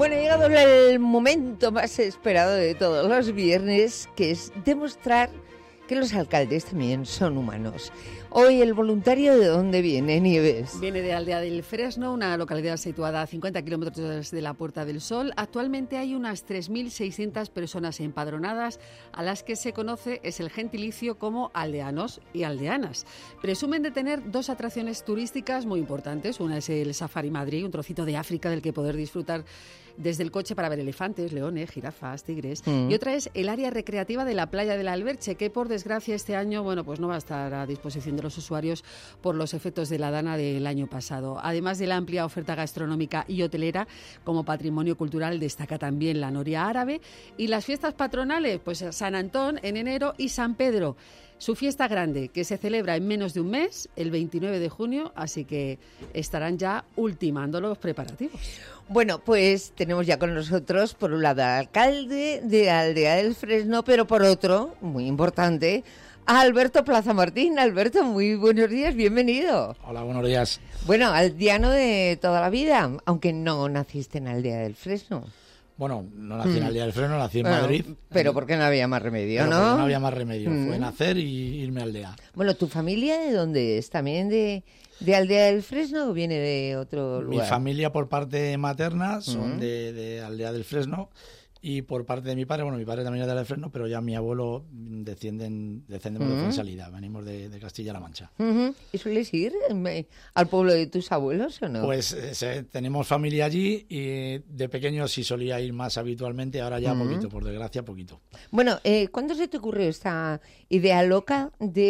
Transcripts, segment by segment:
Bueno, ha llegado el momento más esperado de todos los viernes, que es demostrar que los alcaldes también son humanos. Hoy, ¿el voluntario de dónde viene, Nieves? Viene de Aldea del Fresno, una localidad situada a 50 kilómetros de la Puerta del Sol. Actualmente hay unas 3.600 personas empadronadas, a las que se conoce es el gentilicio como aldeanos y aldeanas. Presumen de tener dos atracciones turísticas muy importantes. Una es el Safari Madrid, un trocito de África del que poder disfrutar desde el coche para ver elefantes, leones, jirafas, tigres. Y otra es el área recreativa de la playa del Alberche, que por desgracia este año, pues no va a estar a disposición de los usuarios por los efectos de la dana del año pasado. Además de la amplia oferta gastronómica y hotelera, como patrimonio cultural destaca también la noria árabe y las fiestas patronales, pues San Antón en enero y San Pedro. Su fiesta grande, que se celebra en menos de un mes, el 29 de junio, así que estarán ya ultimando los preparativos. Bueno, pues tenemos ya con nosotros, por un lado, al alcalde de Aldea del Fresno, pero por otro, muy importante, a Alberto Plaza Martín. Alberto, muy buenos días, bienvenido. Hola, buenos días. Bueno, aldeano de toda la vida, aunque no naciste en Aldea del Fresno. Bueno, no nací en Aldea del Fresno, nací en Madrid. Pero porque no había más remedio, ¿no? No había más remedio, fue nacer y irme a Aldea. Bueno, ¿tu familia de dónde es? ¿También de Aldea del Fresno o viene de otro lugar? Mi familia por parte materna son de Aldea del Fresno. Y por parte de mi padre, mi padre también es de Aldea del Fresno, pero ya mi abuelo descendemos de Fuensalida, venimos de Castilla-La Mancha. ¿Y sueles ir al pueblo de tus abuelos o no? Pues tenemos familia allí y de pequeño sí solía ir más habitualmente, ahora ya poquito, por desgracia poquito. Bueno, ¿cuándo se te ocurrió esta idea loca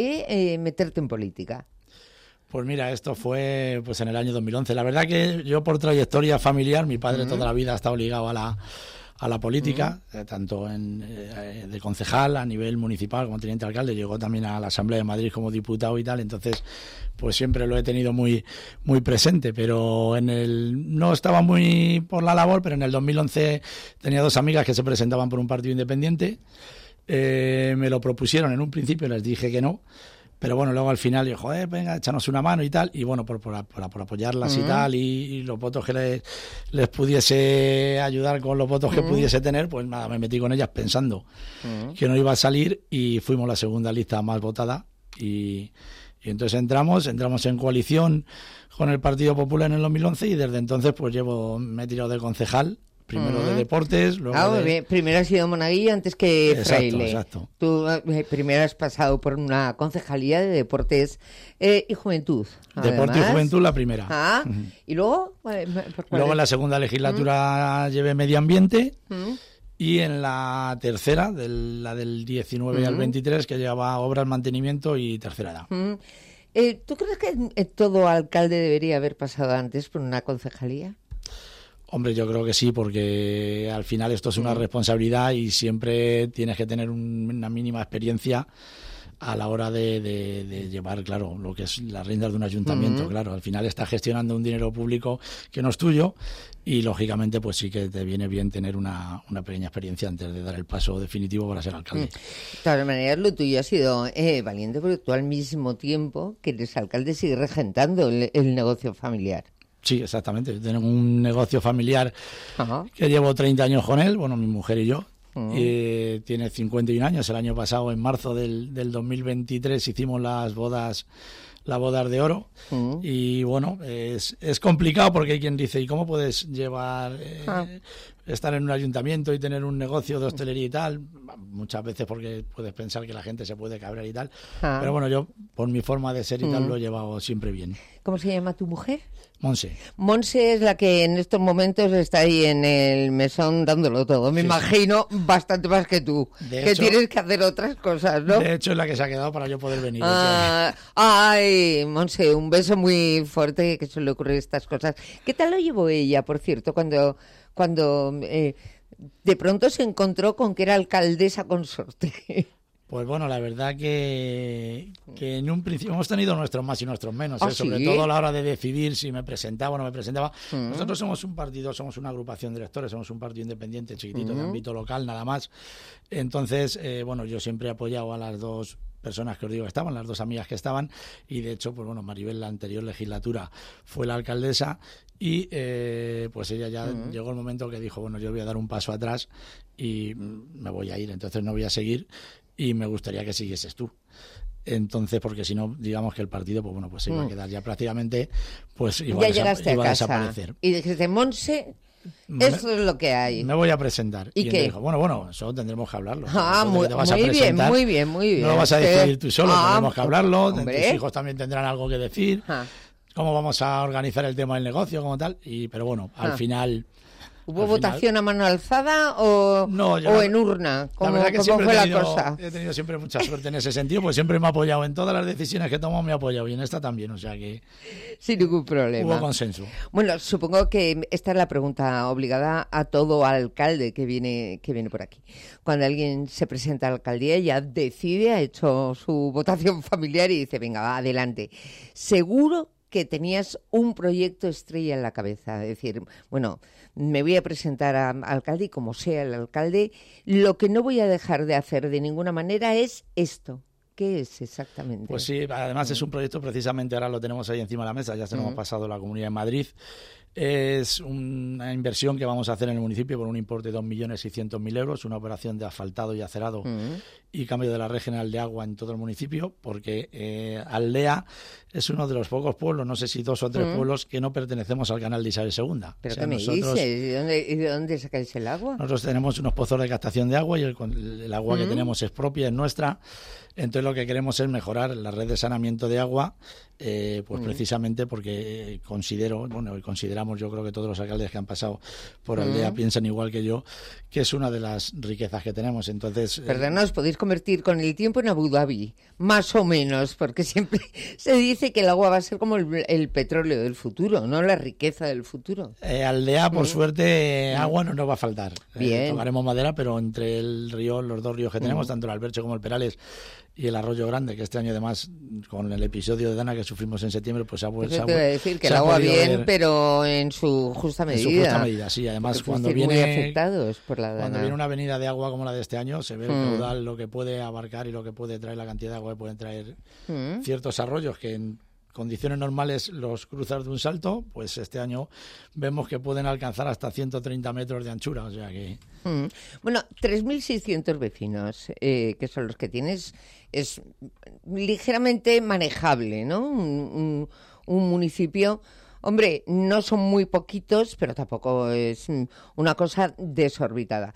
de meterte en política? Pues mira, esto fue pues en el año 2011. La verdad que yo por trayectoria familiar, mi padre toda la vida ha estado ligado a la política, tanto de concejal a nivel municipal como teniente alcalde, llegó también a la Asamblea de Madrid como diputado y tal, entonces pues siempre lo he tenido muy muy presente, pero no estaba muy por la labor, pero en el 2011 tenía dos amigas que se presentaban por un partido independiente, me lo propusieron en un principio, les dije que no. Pero bueno, luego al final dijo, venga, échanos una mano y tal. Y bueno, por apoyarlas y tal, y los votos que les pudiese ayudar con los votos que pudiese tener, pues nada, me metí con ellas pensando que no iba a salir y fuimos la segunda lista más votada. Y entonces entramos en coalición con el Partido Popular en el 2011 y desde entonces pues me he tirado de concejal. Primero de deportes, luego primero has sido monaguillo antes que fraile. Exacto. Tú primero has pasado por una concejalía de deportes y juventud. Deporte y juventud la primera. Y luego... Luego en la segunda legislatura llevé medio ambiente y en la tercera, la del 19 al 23, que llevaba obras, mantenimiento y tercera edad. ¿Tú crees que todo alcalde debería haber pasado antes por una concejalía? Hombre, yo creo que sí, porque al final esto es una responsabilidad y siempre tienes que tener una mínima experiencia a la hora de llevar, claro, lo que es las riendas de un ayuntamiento. Claro, al final estás gestionando un dinero público que no es tuyo y, lógicamente, pues sí que te viene bien tener una pequeña experiencia antes de dar el paso definitivo para ser alcalde. De todas maneras, lo tuyo ha sido valiente, porque tú al mismo tiempo que eres alcalde sigues regentando el negocio familiar. Sí, exactamente. Tenemos un negocio familiar que llevo 30 años con él, mi mujer y yo. Tiene 51 años. El año pasado, en marzo del 2023, hicimos las bodas de oro. Y bueno, es complicado porque hay quien dice, ¿y cómo puedes llevar estar en un ayuntamiento y tener un negocio de hostelería y tal? Muchas veces porque puedes pensar que la gente se puede cabrear y tal. Pero bueno, yo por mi forma de ser y tal lo he llevado siempre bien. ¿Cómo se llama tu mujer? Monse. Monse es la que en estos momentos está ahí en el mesón dándolo todo. Me imagino bastante más que tú, que hecho, tienes que hacer otras cosas, ¿no? De hecho, es la que se ha quedado para yo poder venir. Ay, Monse, un beso muy fuerte, que suele ocurrir estas cosas. ¿Qué tal lo llevó ella, por cierto, cuando de pronto se encontró con que era alcaldesa consorte? Pues bueno, la verdad que en un principio hemos tenido nuestros más y nuestros menos, sobre ¿sí? todo a la hora de decidir si me presentaba o no me presentaba. Nosotros somos un partido, somos una agrupación de electores, somos un partido independiente, chiquitito, de ámbito local, nada más. Entonces, yo siempre he apoyado a las dos personas que os digo que estaban, las 2 amigas que estaban, y de hecho, pues bueno, Maribel la anterior legislatura fue la alcaldesa y pues ella ya llegó el momento que dijo, bueno, yo voy a dar un paso atrás y me voy a ir, entonces no voy a seguir y me gustaría que siguieses tú. Entonces, porque si no, digamos que el partido, pues bueno, pues se iba a quedar ya prácticamente, pues iba a desaparecer. Y dijiste, Monse, eso es lo que hay. Me voy a presentar. ¿Y qué? Dijo, bueno, eso tendremos que hablarlo. Muy bien. No lo vas a decidir tú solo, tendremos que hablarlo. Hombre. Tus hijos también tendrán algo que decir. Cómo vamos a organizar el tema del negocio, como tal. Pero bueno, al final... ¿Hubo votación a mano alzada o en urna? ¿Cómo fue la cosa? He tenido siempre mucha suerte en ese sentido, pues siempre me ha apoyado. En todas las decisiones que he tomado me ha apoyado y en esta también, o sea que... Sin ningún problema. Hubo consenso. Bueno, supongo que esta es la pregunta obligada a todo alcalde que viene por aquí. Cuando alguien se presenta a la alcaldía, ya decide, ha hecho su votación familiar y dice, venga, va, adelante. Seguro que tenías un proyecto estrella en la cabeza, es decir, bueno, me voy a presentar a alcalde y como sea el alcalde, lo que no voy a dejar de hacer de ninguna manera es esto. ¿Qué es exactamente? Pues sí, además es un proyecto, precisamente ahora lo tenemos ahí encima de la mesa, ya se lo hemos pasado a la Comunidad de Madrid. Es una inversión que vamos a hacer en el municipio por un importe de 2.600.000 euros, una operación de asfaltado y acerado y cambio de la red general de agua en todo el municipio, porque Aldea es uno de los pocos pueblos, no sé si 2 o 3 pueblos, que no pertenecemos al canal de Isabel II. ¿Pero qué me dices? ¿Y de dónde sacáis el agua? Nosotros tenemos unos pozos de captación de agua y el agua que tenemos es propia, es nuestra. Entonces lo que queremos es mejorar la red de saneamiento de agua, pues precisamente porque consideramos, yo creo que todos los alcaldes que han pasado por Aldea piensan igual que yo, que es una de las riquezas que tenemos. Entonces, perdona, os podéis convertir con el tiempo en Abu Dhabi, más o menos, porque siempre se dice que el agua va a ser como el petróleo del futuro, no la riqueza del futuro. Aldea, por suerte, agua no nos va a faltar. Bien. Tocaremos madera, pero entre el río, los 2 ríos que tenemos, tanto el Alberche como el Perales, y el Arroyo Grande, que este año además con el episodio de Dana que sufrimos en septiembre, pues se ha vuelto a decir que el agua bien, pero en su justa medida. En su justa medida, sí. Además cuando viene muy afectados por la Dana. Cuando viene una avenida de agua como la de este año, se ve el caudal, lo que puede abarcar y lo que puede traer, la cantidad de agua que pueden traer ciertos arroyos que en condiciones normales los cruzas de un salto, pues este año vemos que pueden alcanzar hasta 130 metros de anchura, o sea que... Bueno, 3.600 vecinos, que son los que tienes, es ligeramente manejable, ¿no? Un municipio, hombre, no son muy poquitos, pero tampoco es una cosa desorbitada.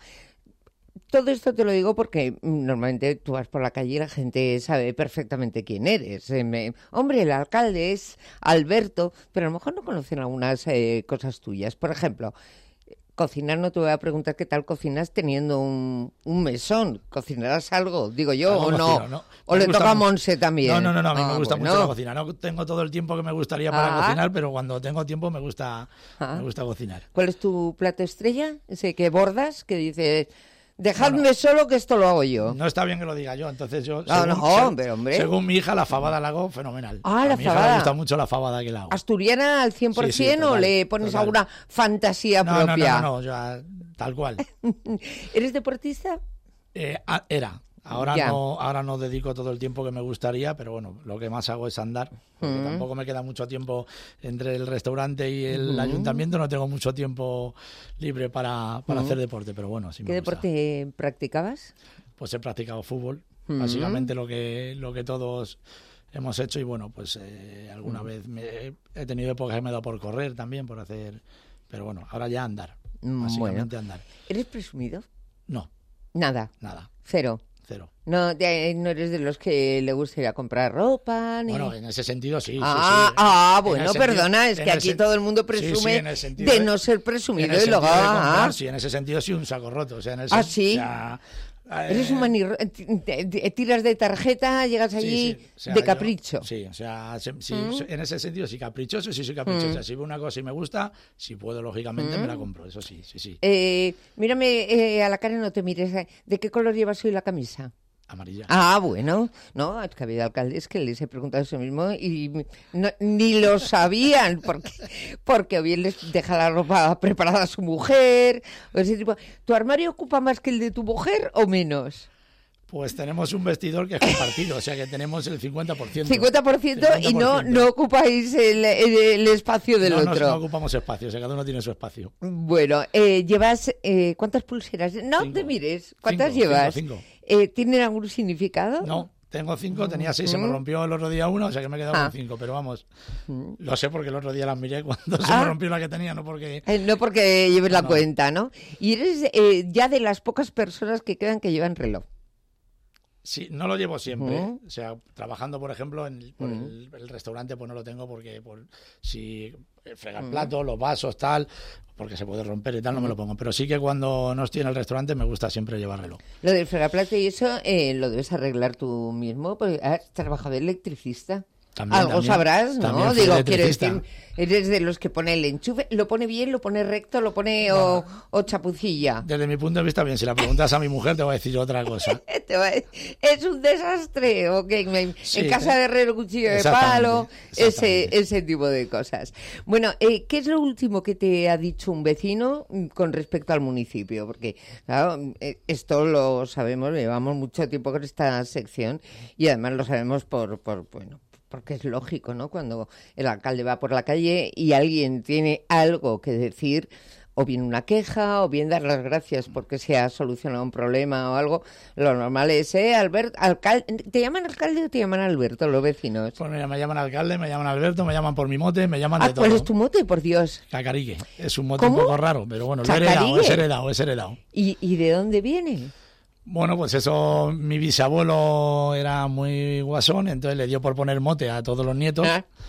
Todo esto te lo digo porque normalmente tú vas por la calle y la gente sabe perfectamente quién eres. Hombre, el alcalde es Alberto, pero a lo mejor no conocen algunas cosas tuyas. Por ejemplo, cocinar, no te voy a preguntar qué tal cocinas teniendo un mesón. ¿Cocinarás algo, digo yo, o no? ¿O le toca a Monse también? No, a mí me gusta mucho la cocina. No tengo todo el tiempo que me gustaría para cocinar, pero cuando tengo tiempo me gusta cocinar. ¿Cuál es tu plato estrella? Ese que bordas, que dices... Dejadme solo que esto lo hago yo. No está bien que lo diga yo, entonces yo... Hombre. Según mi hija, la fabada la hago fenomenal. La a fabada. Mi hija le gusta mucho la fabada que la hago. ¿Asturiana al 100% sí, o le pones alguna fantasía propia? No, tal cual. ¿Eres deportista? Era. Ahora no dedico todo el tiempo que me gustaría, pero bueno, lo que más hago es andar, porque tampoco me queda mucho tiempo entre el restaurante y el ayuntamiento, no tengo mucho tiempo libre para hacer deporte, pero bueno, sí me ¿Qué gusta. deporte practicabas? Pues he practicado fútbol, básicamente lo que todos hemos hecho, y bueno, pues alguna vez he tenido épocas que me he dado por correr también, por hacer, pero bueno, ahora ya andar, básicamente andar. ¿Eres presumido? No. Nada. Cero. No eres de los que le gusta ir a comprar ropa. Ni... Bueno, en ese sentido sí. Bueno, perdona, es que aquí todo el mundo presume de no ser presumido. Y luego, sí, en ese sentido sí, un saco roto. O sea, sí. Eres un tiras de tarjeta, llegas allí de capricho. En ese sentido sí, caprichoso, sí soy caprichoso. Si veo una cosa y me gusta, si puedo, lógicamente, me la compro, eso sí. Mírame a la cara y no te mires. ¿De qué color llevas hoy la camisa? Amarilla. Bueno. No, es que ha habido alcaldes que les he preguntado eso mismo y ni lo sabían, porque o bien les deja la ropa preparada a su mujer, o ese tipo. ¿Tu armario ocupa más que el de tu mujer o menos? Pues tenemos un vestidor que es compartido, o sea que tenemos el 50%. 50% y no ocupáis el espacio del otro. No ocupamos espacio, o sea, cada uno tiene su espacio. Bueno, llevas... ¿cuántas pulseras? No 5. Te mires. ¿Cuántas llevas? 5. ¿Tienen algún significado? No. Tengo 5, tenía 6, se me rompió el otro día 1, o sea que me he quedado con 5, pero vamos, lo sé porque el otro día las miré cuando se me rompió la que tenía, no porque... No porque lleves la cuenta, ¿no? Y eres ya de las pocas personas que quedan que llevan reloj. Sí, no lo llevo siempre, o sea, trabajando, por ejemplo, por el restaurante, pues no lo tengo porque si fregar platos, los vasos, tal, porque se puede romper y tal, no me lo pongo. Pero sí que cuando no estoy en el restaurante me gusta siempre llevar reloj. Lo del fregar platos y eso lo debes arreglar tú mismo, porque has trabajado de electricista. Algo sabrás, ¿no? Digo, quiero decir, eres de los que pone el enchufe, lo pone bien, lo pone recto, lo pone o chapucilla. Desde mi punto de vista, bien. Si la preguntas a mi mujer, te va a decir otra cosa. ¿Es un desastre? ¿O qué? Sí, en casa de herrero, cuchillo de palo, ese tipo de cosas. Bueno, ¿qué es lo último que te ha dicho un vecino con respecto al municipio? Porque, claro, esto lo sabemos, llevamos mucho tiempo con esta sección y además lo sabemos porque es lógico, ¿no? Cuando el alcalde va por la calle y alguien tiene algo que decir, o bien una queja, o bien dar las gracias porque se ha solucionado un problema o algo, lo normal es, ¿te llaman alcalde o te llaman Alberto los vecinos? Pues mira, me llaman alcalde, me llaman Alberto, me llaman por mi mote, me llaman de todo. ¿Cuál es tu mote, por Dios? Cacarique. Es un mote un poco raro, pero bueno, lo he heredado. ¿Y de dónde viene? Bueno, pues eso, mi bisabuelo era muy guasón, entonces le dio por poner mote a todos los nietos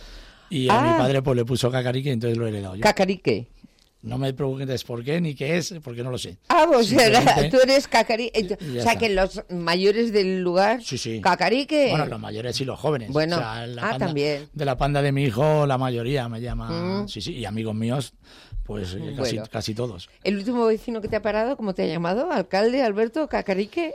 y a mi padre pues le puso Cacarique, entonces lo he heredado yo. Cacarique. No me preguntes por qué ni qué es, porque no lo sé. Pues tú eres Cacarique. O sea, que los mayores del lugar, sí. Cacarique. Bueno, los mayores y los jóvenes. Bueno, o sea, también. De la panda de mi hijo, la mayoría me llama. Sí, y amigos míos, pues casi todos. ¿El último vecino que te ha parado, cómo te ha llamado? ¿Alcalde, Alberto, Cacarique?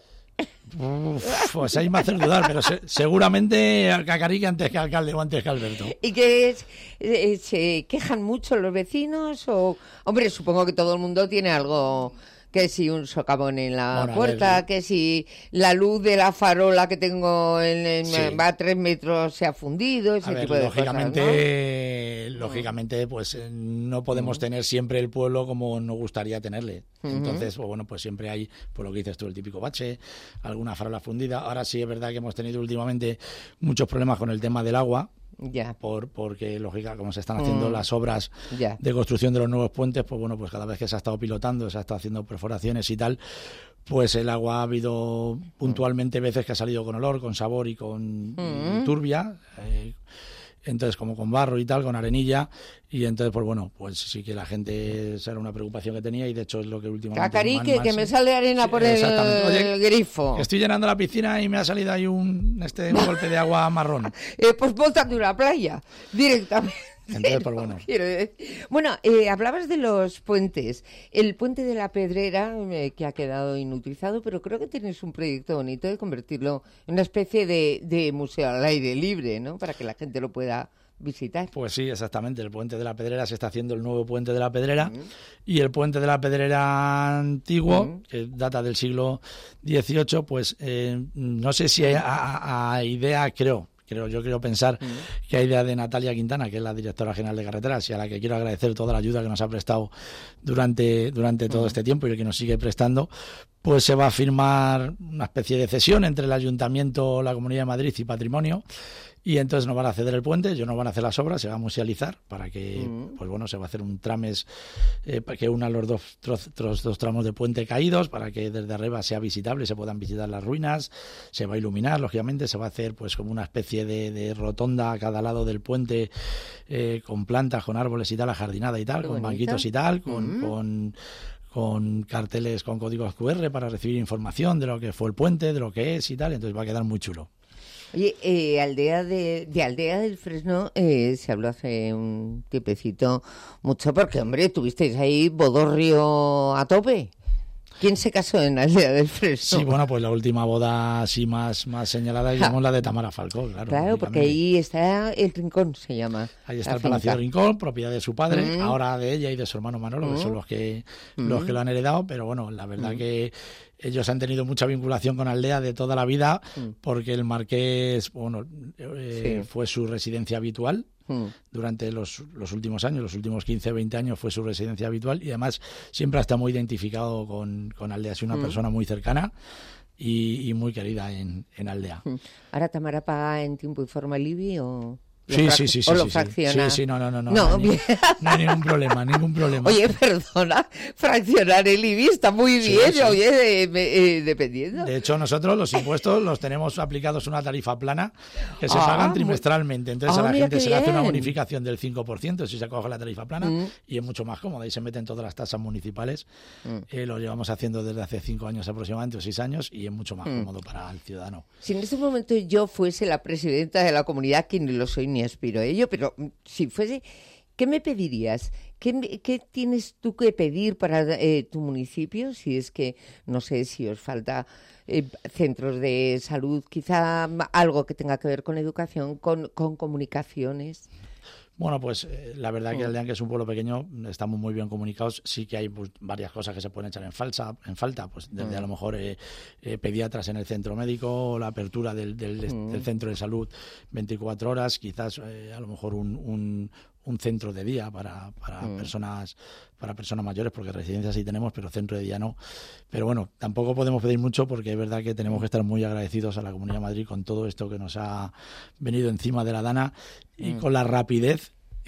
Pues ahí me hace dudar, pero seguramente Cacarique antes que alcalde o antes que Alberto. ¿Y qué es? ¿Se quejan mucho los vecinos? Hombre, supongo que todo el mundo tiene algo... Que si un socavón en la puerta, que si la luz de la farola que tengo va a 3 metros se ha fundido, ese tipo de cosas, ¿no? Lógicamente, pues no podemos tener siempre el pueblo como nos gustaría tenerle. Entonces, pues siempre hay, por lo que dices tú, el típico bache, alguna farola fundida. Ahora sí es verdad que hemos tenido últimamente muchos problemas con el tema del agua. Ya. Porque lógica, como se están haciendo las obras de construcción de los nuevos puentes, pues cada vez que se ha estado pilotando, se ha estado haciendo perforaciones y tal, pues el agua ha habido puntualmente veces que ha salido con olor, con sabor y con turbia, entonces como con barro y tal, con arenilla, y entonces pues sí que la gente, esa era una preocupación que tenía y de hecho es lo que últimamente... Cacarique, que me sale arena por el grifo. Estoy llenando la piscina y me ha salido ahí un golpe de agua marrón. Pues póntate una playa, directamente. Entonces, pues bueno. Bueno, hablabas de los puentes. El puente de la Pedrera, que ha quedado inutilizado, pero creo que tienes un proyecto bonito de convertirlo en una especie de museo al aire libre, ¿no? Para que la gente lo pueda visitar. Pues sí, exactamente. El puente de la Pedrera, se está haciendo el nuevo puente de la Pedrera y el puente de la Pedrera antiguo, que data del siglo XVIII, pues no sé si a idea, yo quiero pensar que hay idea de Natalia Quintana, que es la directora general de carreteras y a la que quiero agradecer toda la ayuda que nos ha prestado durante todo este tiempo y el que nos sigue prestando, pues se va a firmar una especie de cesión entre el Ayuntamiento, la Comunidad de Madrid y Patrimonio, y entonces nos van a ceder el puente, ellos nos van a hacer las obras, se va a musealizar para que, se va a hacer un trames que una los dos tramos de puente caídos para que desde arriba sea visitable, se puedan visitar las ruinas, se va a iluminar, lógicamente, se va a hacer pues como una especie de rotonda a cada lado del puente con plantas, con árboles y tal, ajardinada y tal, con banquitos y tal, con carteles con códigos QR para recibir información de lo que fue el puente, de lo que es y tal, entonces va a quedar muy chulo. Oye, Aldea del Fresno se habló hace un tiempecito mucho porque, hombre, tuvisteis ahí bodorrio a tope. ¿Quién se casó en Aldea del Fresno? Sí, bueno, pues la última boda así más señalada, digamos, la de Tamara Falcó, claro. Claro, porque ahí está el Rincón, se llama. Ahí está el Palacio del Rincón, propiedad de su padre, ahora de ella y de su hermano Manolo, que son los que lo han heredado, pero bueno, la verdad que ellos han tenido mucha vinculación con Aldea de toda la vida, porque el Marqués, bueno, fue su residencia habitual. Durante los últimos años, los últimos 15, 20 años fue su residencia habitual y además siempre ha estado muy identificado con Aldea. Es una persona muy cercana y muy querida en Aldea. ¿Ahora Tamara paga en tiempo y forma el IBI o...? Sí, ¿O lo fracciona? Sí, no. No hay ningún problema. Oye, perdona, fraccionar el IBI está muy bien, oye, dependiendo. De hecho, nosotros los impuestos los tenemos aplicados una tarifa plana que se pagan trimestralmente. Entonces a la gente se le hace una bonificación del 5% si se acoge la tarifa plana y es mucho más cómoda. Y se meten todas las tasas municipales. Lo llevamos haciendo desde hace 5 años aproximadamente, o 6 años, y es mucho más cómodo para el ciudadano. Si en este momento yo fuese la presidenta de la comunidad, que ni lo soy ni aspiro a ello, pero si fuese, ¿qué me pedirías? ¿Qué tienes tú que pedir para tu municipio? Si es que, no sé, si os falta centros de salud, quizá algo que tenga que ver con educación, con comunicaciones. Bueno, pues la verdad que Aldea, que es un pueblo pequeño, estamos muy bien comunicados. Sí que hay varias cosas que se pueden echar en falta, pues desde a lo mejor pediatras en el centro médico, la apertura del centro de salud 24 horas, quizás a lo mejor un centro de día para personas mayores, porque residencias sí tenemos, pero centro de día no. Pero bueno, tampoco podemos pedir mucho porque es verdad que tenemos que estar muy agradecidos a la Comunidad de Madrid con todo esto que nos ha venido encima de la Dana y con la rapidez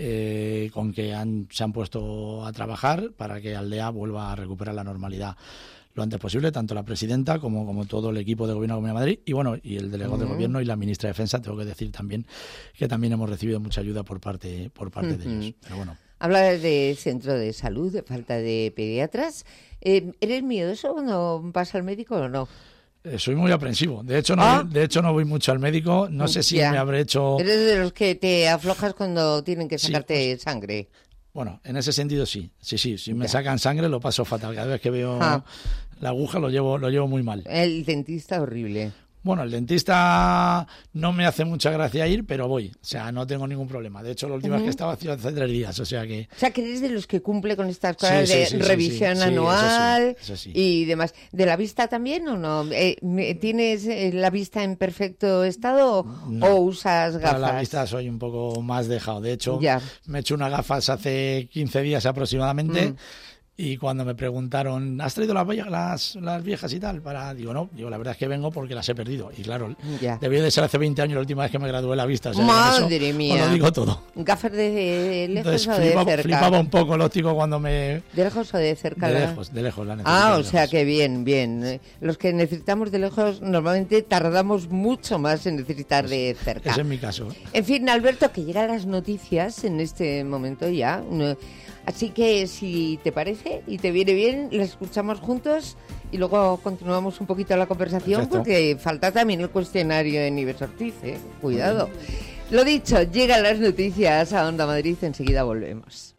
con que se han puesto a trabajar para que Aldea vuelva a recuperar la normalidad lo antes posible, tanto la presidenta como todo el equipo de gobierno de la Comunidad de Madrid y bueno, y el delegado de gobierno y la ministra de Defensa. Tengo que decir también que también hemos recibido mucha ayuda por parte de ellos. Pero bueno. Hablas de centro de salud, de falta de pediatras. ¿Eres miedoso cuando vas al médico o no? Soy muy aprensivo. De hecho, no voy mucho al médico. No sé si me habré hecho... ¿Eres de los que te aflojas cuando tienen que sacarte sangre? Bueno, en ese sentido sí. Sí. Si me sacan sangre lo paso fatal. Cada vez que veo la aguja lo llevo muy mal. El dentista horrible. Bueno, el dentista no me hace mucha gracia ir, pero voy. O sea, no tengo ningún problema. De hecho, la última vez que estaba hace 3 días, o sea que... O sea, que eres de los que cumple con estas cosas de revisión anual eso sí. Y demás. ¿De la vista también o no? ¿Tienes la vista en perfecto estado o usas gafas? Para la vista soy un poco más dejado. De hecho, me he hecho unas gafas hace 15 días aproximadamente. Y cuando me preguntaron, ¿has traído las viejas y tal? Digo, no, la verdad es que vengo porque las he perdido. Y claro, debió de ser hace 20 años la última vez que me gradué la vista. O sea, madre mía. Os lo digo todo. ¿Gafas de lejos entonces, o de cerca? Flipaba un poco el óptico cuando me... ¿De lejos o de cerca? De lejos la necesito. O sea que bien. Los que necesitamos de lejos normalmente tardamos mucho más en necesitar de cerca. Ese es mi caso. En fin, Alberto, que llegan las noticias en este momento ya. Así que si te parece y te viene bien, la escuchamos juntos y luego continuamos un poquito la conversación. Perfecto. Porque falta también el cuestionario de Nieves Ortiz, cuidado. Lo dicho, llegan las noticias a Onda Madrid, enseguida volvemos.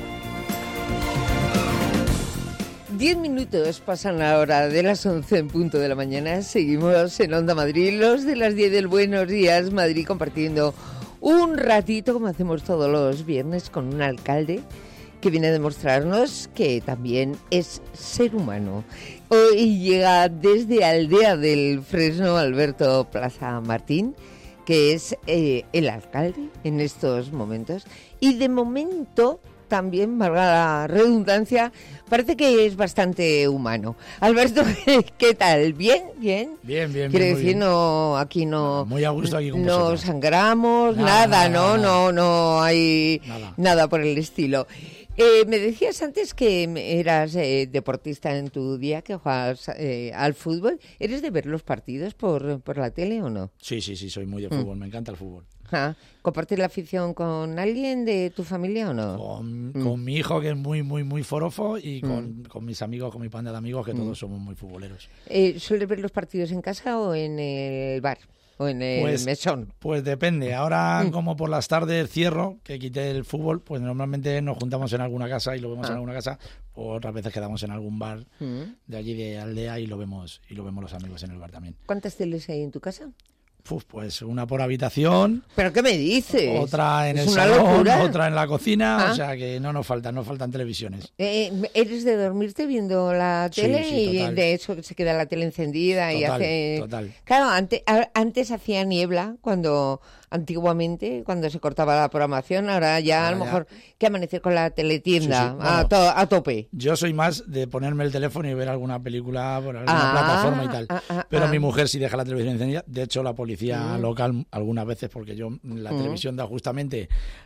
10 minutos pasan ahora de las 11 en punto de la mañana. Seguimos en Onda Madrid, los de las 10 del Buenos Días Madrid, compartiendo un ratito, como hacemos todos los viernes, con un alcalde que viene a demostrarnos que también es ser humano. Hoy llega desde Aldea del Fresno Alberto Plaza Martín, que es el alcalde en estos momentos. Y de momento, también, valga la redundancia, parece que es bastante humano. Alberto, ¿qué tal? ¿Bien? Bien. Quiere decir, no, aquí no... Muy a gusto aquí con no vosotros. Sangramos, nada. No hay nada por el estilo. Me decías antes que eras deportista en tu día, que juegas al fútbol. ¿Eres de ver los partidos por la tele o no? Sí, soy muy de fútbol, me encanta el fútbol. ¿Compartes la afición con alguien de tu familia o no? Con mi hijo, que es muy forofo, y con mis amigos, con mi panda de amigos, que todos somos muy futboleros. ¿Sueles ver los partidos en casa o en el bar? o en el mesón? Pues depende. Ahora, como por las tardes cierro, que quité el fútbol, pues normalmente nos juntamos en alguna casa y lo vemos en alguna casa, o otras veces quedamos en algún bar de allí de aldea y lo vemos los amigos en el bar también. ¿Cuántas teles hay en tu casa? Pues una por habitación. ¿Pero qué me dices? Otra en el salón, otra en la cocina, o sea que no faltan televisiones. ¿Eres de dormirte viendo la tele? Sí, y de eso se queda la tele encendida total, y hace... Total. Claro, antes hacía niebla antiguamente, cuando se cortaba la programación, ahora ya a lo mejor que amanecer con la teletienda Sí. Bueno, a tope. Yo soy más de ponerme el teléfono y ver alguna película por alguna plataforma y tal. Pero mi mujer sí deja la televisión encendida. De hecho, la policía local algunas veces, porque yo la televisión da justamente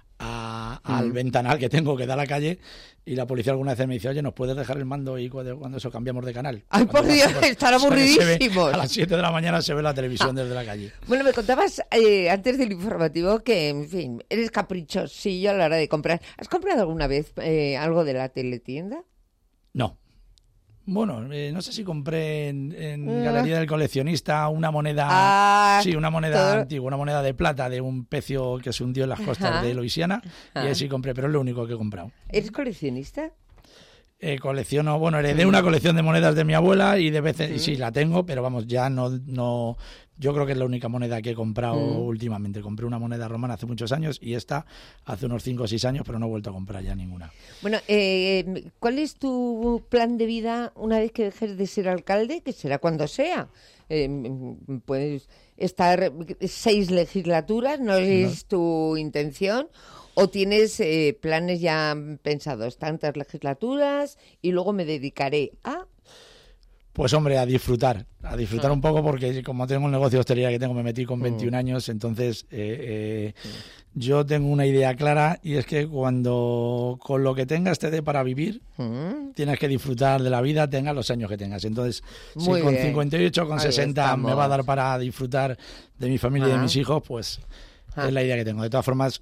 al ventanal que tengo que da a la calle, y la policía alguna vez me dice, oye, ¿nos puedes dejar el mando y cuando eso cambiamos de canal? ¡Ay, por Dios! Están aburridísimos. A las 7 de la mañana se ve la televisión desde la calle. Bueno, me contabas antes del informativo que, en fin, eres caprichosillo a la hora de comprar. ¿Has comprado alguna vez algo de la teletienda? No. Bueno, no sé si compré en Galería del Coleccionista una moneda, una moneda antigua, una moneda de plata de un pecio que se hundió en las costas de Luisiana, y ahí sí compré, pero es lo único que he comprado. ¿Eres coleccionista? Colecciono, heredé una colección de monedas de mi abuela y de veces, y sí, la tengo, pero vamos, ya no, yo creo que es la única moneda que he comprado últimamente. Compré una moneda romana hace muchos años y esta hace unos 5 o 6 años, pero no he vuelto a comprar ya ninguna. Bueno, ¿cuál es tu plan de vida una vez que dejes de ser alcalde? Que será cuando sea. Puedes estar 6 legislaturas, ¿no es tu intención? ¿O tienes planes ya pensados, tantas legislaturas y luego me dedicaré a...? Pues hombre, a disfrutar un poco, porque como tengo un negocio de hostelería que me metí con 21 años, entonces yo tengo una idea clara, y es que cuando con lo que tengas te dé para vivir, tienes que disfrutar de la vida, tengas los años que tengas. Entonces, si con 58, con 60 me va a dar para disfrutar de mi familia y de mis hijos, pues es la idea que tengo. De todas formas,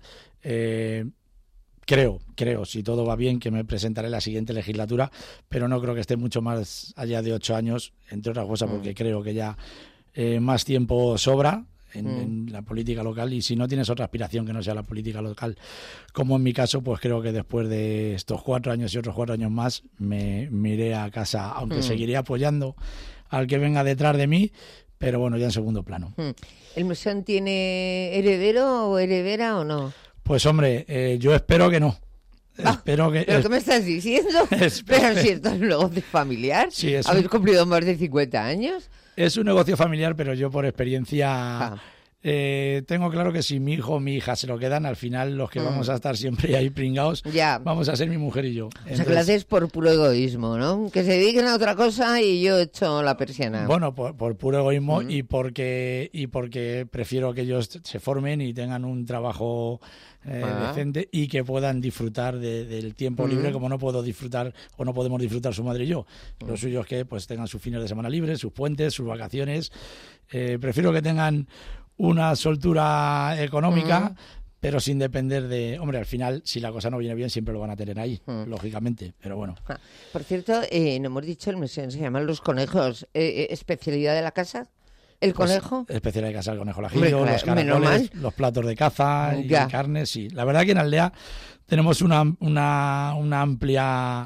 creo, si todo va bien, que me presentaré la siguiente legislatura, pero no creo que esté mucho más allá de 8 años, entre otras cosas porque creo que ya más tiempo sobra en la política local, y si no tienes otra aspiración que no sea la política local, como en mi caso, pues creo que después de estos 4 años y otros 4 años más me iré a casa, aunque seguiré apoyando al que venga detrás de mí, pero bueno, ya en segundo plano. ¿El mesón tiene heredero o heredera o no? Pues hombre, yo espero que no. Espero que... ¿Pero qué me estás diciendo? Pero si esto es un negocio familiar, sí, ¿habéis cumplido más de 50 años? Es un negocio familiar, pero yo por experiencia tengo claro que si mi hijo o mi hija se lo quedan, al final los que vamos a estar siempre ahí pringados vamos a ser mi mujer y yo. O sea, que lo haces por puro egoísmo, ¿no? Que se dediquen a otra cosa y yo echo la persiana. Bueno, por puro egoísmo y porque prefiero que ellos se formen y tengan un trabajo decente y que puedan disfrutar del tiempo libre, como no puedo disfrutar o no podemos disfrutar su madre y yo. Lo suyo es que pues tengan sus fines de semana libres, sus puentes, sus vacaciones. Prefiero que tengan una soltura económica, pero sin depender de... Hombre, al final, si la cosa no viene bien, siempre lo van a tener ahí, lógicamente, pero bueno. Por cierto, no hemos dicho, el mesón se llaman Los Conejos. ¿Especialidad de la casa? ¿El conejo? Pues, especialidad de casa, el conejo al ajillo, los caracoles, los platos de caza y carne, sí. La verdad que en Aldea tenemos una amplia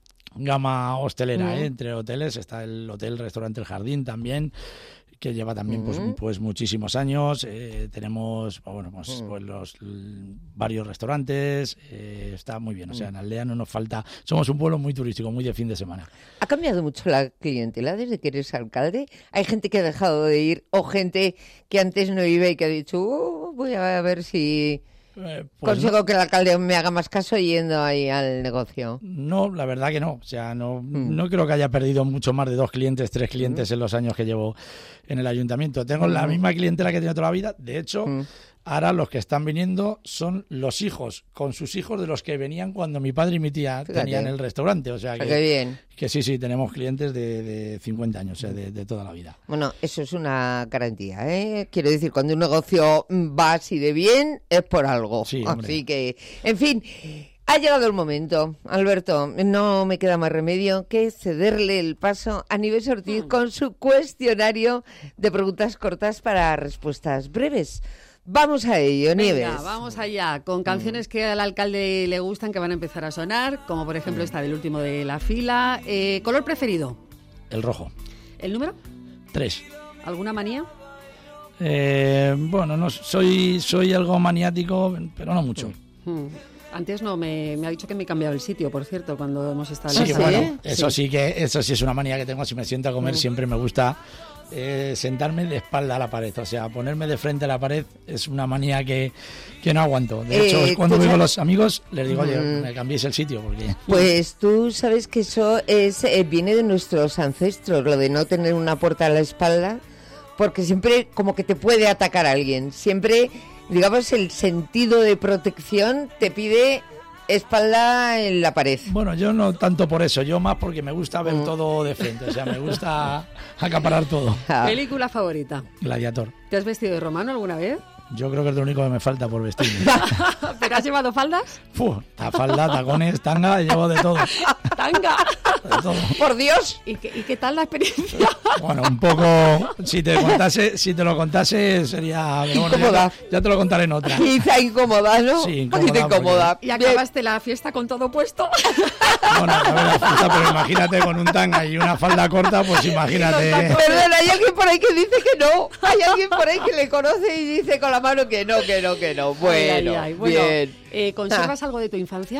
gama hostelera, entre hoteles. Está el hotel, restaurante El Jardín también, que lleva también pues muchísimos años. Tenemos pues los varios restaurantes, está muy bien. O sea, en Aldea no nos falta, somos un pueblo muy turístico, muy de fin de semana. ¿Ha cambiado mucho la clientela desde que eres alcalde? ¿Hay gente que ha dejado de ir o gente que antes no iba y que ha dicho voy a ver si consigo que el alcalde me haga más caso yendo ahí al negocio? No, la verdad que no. O sea, no creo que haya perdido mucho más de 2 clientes, 3 clientes en los años que llevo en el ayuntamiento. Tengo la misma clientela que he tenido toda la vida. De hecho, ahora los que están viniendo son los hijos, con sus hijos de los que venían cuando mi padre y mi tía tenían el restaurante. O sea, qué bien. Que sí, tenemos clientes de 50 años, o sea, de toda la vida. Bueno, eso es una garantía, ¿eh? Quiero decir, cuando un negocio va así de bien, es por algo. Sí, así que, en fin, Ha llegado el momento, Alberto, no me queda más remedio que cederle el paso a Nieves Ortiz con su cuestionario de preguntas cortas para respuestas breves. Vamos a ello, Nieves. Venga, vamos allá, con canciones que al alcalde le gustan, que van a empezar a sonar, como por ejemplo esta del último de la fila. ¿Color preferido? El rojo. ¿El número? 3. ¿Alguna manía? Bueno, no soy algo maniático, pero no mucho. Antes no, me ha dicho que me he cambiado el sitio, por cierto, cuando hemos estado Sí, en bueno, eso sí es una manía que tengo. Si me siento a comer, siempre me gusta sentarme de espalda a la pared. O sea, ponerme de frente a la pared es una manía que no aguanto. De hecho, cuando voy con los amigos, les digo, oye, me cambiéis el sitio. Porque... Pues tú sabes que eso viene de nuestros ancestros, lo de no tener una puerta a la espalda, porque siempre como que te puede atacar alguien. Siempre, digamos, el sentido de protección te pide espalda en la pared. Bueno, yo no tanto por eso, yo más porque me gusta ver todo de frente, o sea, me gusta acaparar todo. ¿Película favorita? Gladiator. ¿Te has vestido de romano alguna vez? Yo creo que es lo único que me falta por vestirme. ¿Pero has llevado faldas? Falda, tacones, tanga, llevo de todo. ¡Tanga! De todo. ¡Por Dios! ¿Y qué tal la experiencia? Bueno, un poco, si te lo contase sería... Incómoda. Bueno, ya te lo contaré en otra. Quizá incómoda, ¿no? Sí, incómoda. ¿Y acabaste la fiesta con todo puesto? Bueno, a ver, la fiesta, pero imagínate con un tanga y una falda corta, pues imagínate. Perdón, hay alguien por ahí que dice que no. Hay alguien por ahí que le conoce y dice con la mano que no. Bueno, bien. ¿Conservas algo de tu infancia?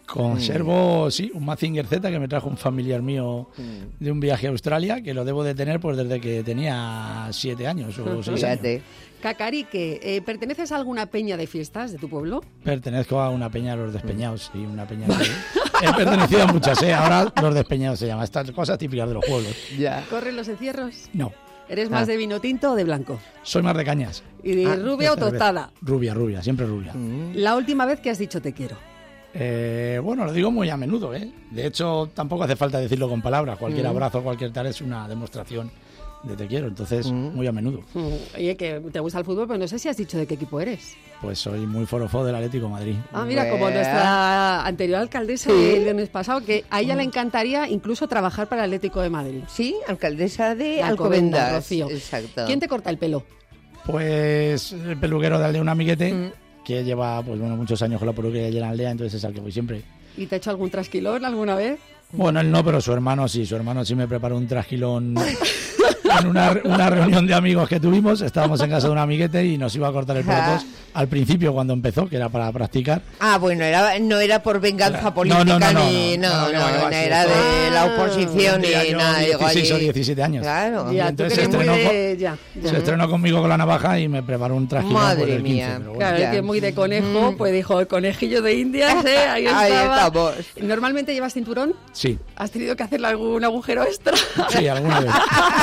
Conservo, sí, un Mazinger Z que me trajo un familiar mío de un viaje a Australia, que lo debo de tener pues desde que tenía 7 años o 6 años. Cacarique, ¿perteneces a alguna peña de fiestas de tu pueblo? Pertenezco a una peña de los Despeñados, sí, una peña que he pertenecido a muchas, ahora los Despeñados se llama, estas cosas típicas de los pueblos. Ya. ¿Corren los encierros? No. ¿Eres más de vino tinto o de blanco? Soy más de cañas. ¿Y de rubia o tostada? Rubia, siempre rubia. La última vez que has dicho te quiero. Bueno, lo digo muy a menudo, ¿eh? De hecho, tampoco hace falta decirlo con palabras. Cualquier abrazo, cualquier tal es una demostración de te quiero, entonces muy a menudo. Oye, que te gusta el fútbol, pero no sé si has dicho de qué equipo eres. Pues soy muy forofo del Atlético de Madrid. Ah, mira, como nuestra anterior alcaldesa del mes pasado, que a ella le encantaría incluso trabajar para el Atlético de Madrid. Sí, alcaldesa de Alcobendas, Alcobendas, Rocío. Exacto. ¿Quién te corta el pelo? Pues el peluquero de Aldea Un Amiguete, que lleva pues bueno muchos años con la peluquería allí en Aldea, entonces es al que voy siempre. ¿Y te ha hecho algún trasquilón alguna vez? Bueno, él no, pero su hermano sí me preparó un trasquilón en una reunión de amigos que tuvimos. Estábamos en casa de un amiguete y nos iba a cortar el pelo todos. Al principio, cuando empezó, que era para practicar. Ah, bueno, no era por venganza política, no, era de la oposición ni nada. 16 o 17 años. Claro. Ya, entonces se estrenó conmigo con la navaja y me preparó un trasquilón. Madre por el 15, mía. pero bueno. Claro, es que es muy de conejo, pues dijo, el conejillo de Indias, ahí estaba. Ahí estamos. ¿Normalmente llevas cinturón? Sí, ¿Has tenido que hacerle algún agujero extra? sí, alguna vez.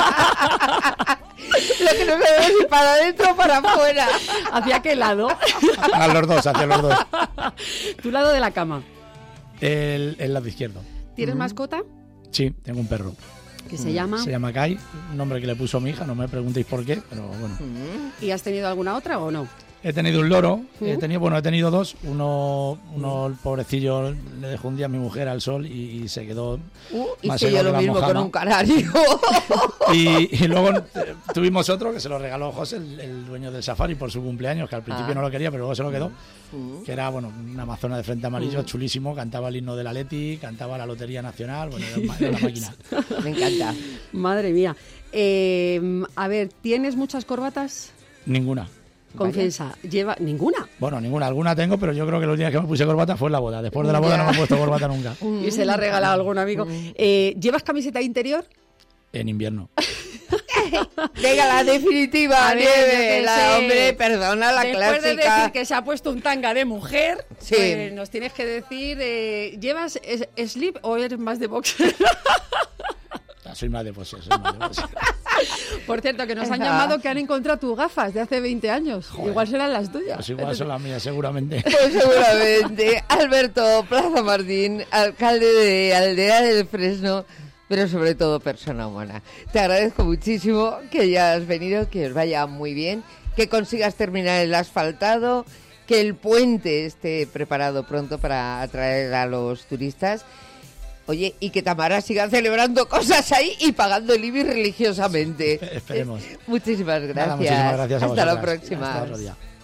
Lo que no sabemos si para adentro o para afuera. ¿Hacia qué lado? Hacia los dos. ¿Tu lado de la cama? El lado izquierdo. ¿Tienes mascota? Sí, tengo un perro. ¿Qué se llama? Se llama Kai, un nombre que le puso mi hija, no me preguntéis por qué, pero bueno. ¿Y has tenido alguna otra o no? He tenido un loro, he tenido dos. Uno el pobrecillo, le dejó un día a mi mujer al sol y se quedó más Hice yo lo mismo con un canario. Y luego tuvimos otro que se lo regaló José, el dueño del safari, por su cumpleaños, que al principio no lo quería, pero luego se lo quedó. Que era, bueno, una amazona de frente amarillo, chulísimo, cantaba el himno del Atleti, cantaba la Lotería Nacional, bueno, era una máquina. Me encanta. Madre mía. A ver, ¿tienes muchas corbatas? Ninguna. Confiesa, ¿lleva ninguna? Bueno, ninguna, alguna tengo, pero yo creo que los días que me puse corbata fue en la boda. Después de la boda no me he puesto corbata nunca. Y se la ha regalado algún amigo. ¿Llevas camiseta interior? En invierno. Venga, la definitiva, Nieves. Hombre, perdona, la Después clásica. de decir que se ha puesto un tanga de mujer, Sí. pues nos tienes que decir, ¿llevas slip o eres más de boxer? Soy más de boxer, Por cierto, que nos han llamado que han encontrado tus gafas de hace 20 años. Joder. Igual serán las tuyas. Pues igual son las mías, seguramente. Pues seguramente. Alberto Plaza Martín, alcalde de Aldea del Fresno, pero sobre todo persona humana. Te agradezco muchísimo que hayas venido, que os vaya muy bien, que consigas terminar el asfaltado que el puente esté preparado pronto para atraer a los turistas. Oye, y que Tamara siga celebrando cosas ahí y pagando el IBI religiosamente. Esperemos. Muchísimas gracias. Nada, muchísimas gracias a Hasta la vosotras. próxima. Hasta otro día.